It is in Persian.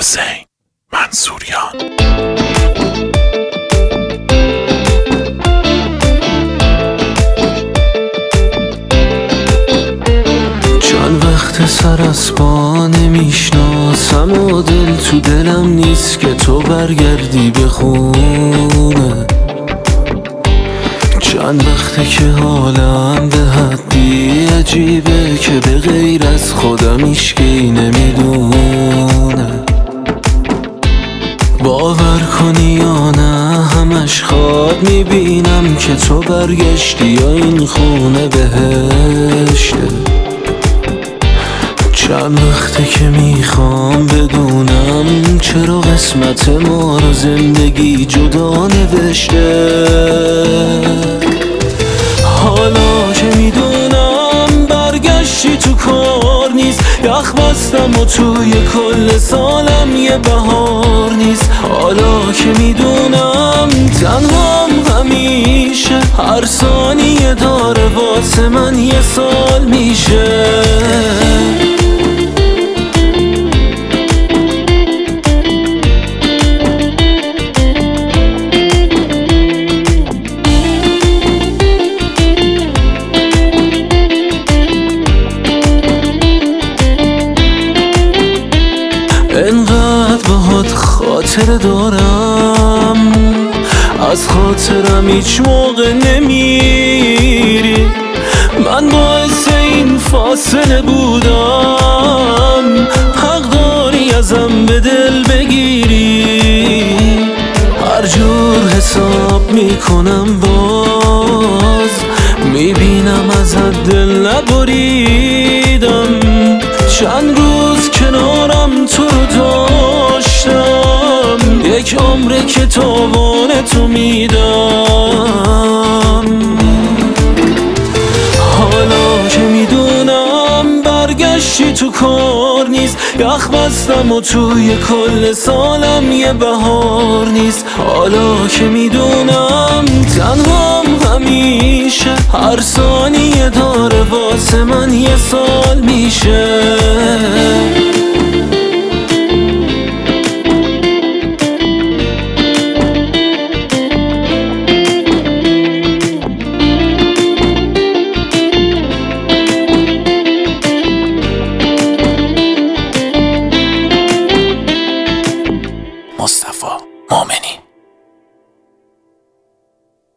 حسین منصوریان. چند وقت سر از پا نمیشناسم و دل تو دلم نیست که تو برگردی به خونه. چند وقته که حالم به حدی عجیبه که به غیر از خودم هیچکی نمیدونه. باور کنی یا نه همش خواب میبینم که تو برگشتی یا این خونه بهشته. چند وقته که میخوام بدونم چرا قسمت ما رو زندگی جدا نوشته. حالا که میدونم برگشتی تو کار نیست، یخ بستم و توی کل سالم یه بهار نیست. حالا که میدونم تنهام همیشه، هر ثانیه داره واسه من یه سال میشه. انقدر باهات خاطر دارم، از خاطرم هیچ موقع نمیری. من باعث این فاصله بودم، حق داری ازم به دل بگیری. هر جور حساب میکنم باز میبینم ازت دل نبریدم. چند روز کنارم تو رو داشتم، یک عمره که تاوان تو میدم. حالا که میدونم برگشتی تو کار نیست، یخ بستم و توی کل سالم یه بهار نیست. حالا که میدونم تنهام همیشه، هر ثانیه داره واسه من یه سال میشه.